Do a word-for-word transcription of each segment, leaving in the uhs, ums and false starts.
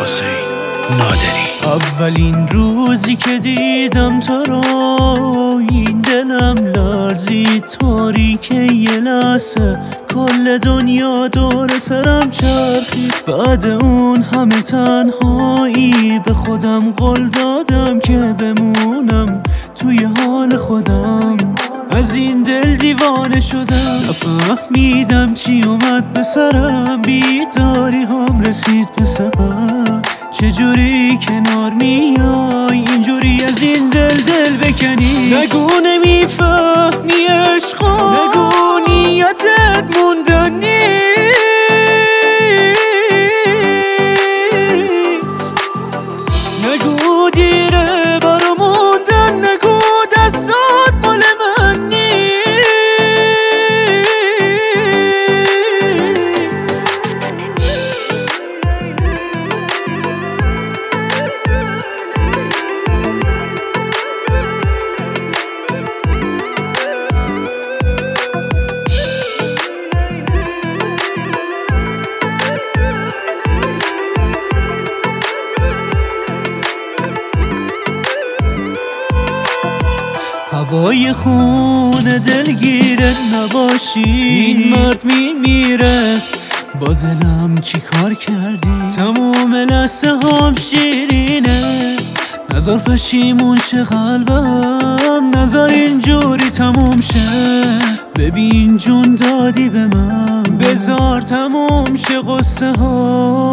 حسین نادری. اولین روزی که دیدم تو رو این دلم لرزید، تاریک یه لحظه کل دنیا دور سرم چرخید. بعد اون همه تنهایی به خودم قول دادم که بمونم توی حال خودم. از این دل دیوانه شدم، نفهمیدم چی اومد به سرم. بیداری هم رسید به سحر، چجوری کنار میای اینجوری از این دل دل بکنی؟ نگو نمیفهمی عشقا، نگو نیتت موندن نیست، نگو دیره برا موندن، نگو دستات مال من نیست. هوای خونه دلگیره نباشی، این مرد میمیره. با دلم چی کار کردی؟ تموم لحظه هم شیرینه. نظر پشیمون شه قلبم، نظر اینجوری تموم شه. ببین جون دادی به من، بذار تموم شه قصه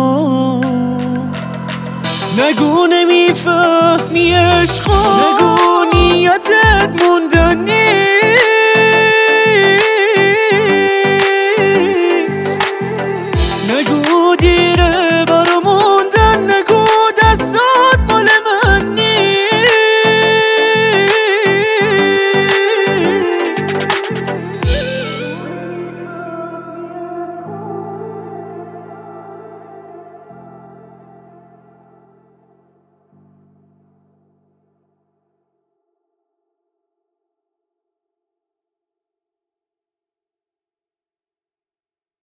ها. نگو نمیفهمی عشقا، نگو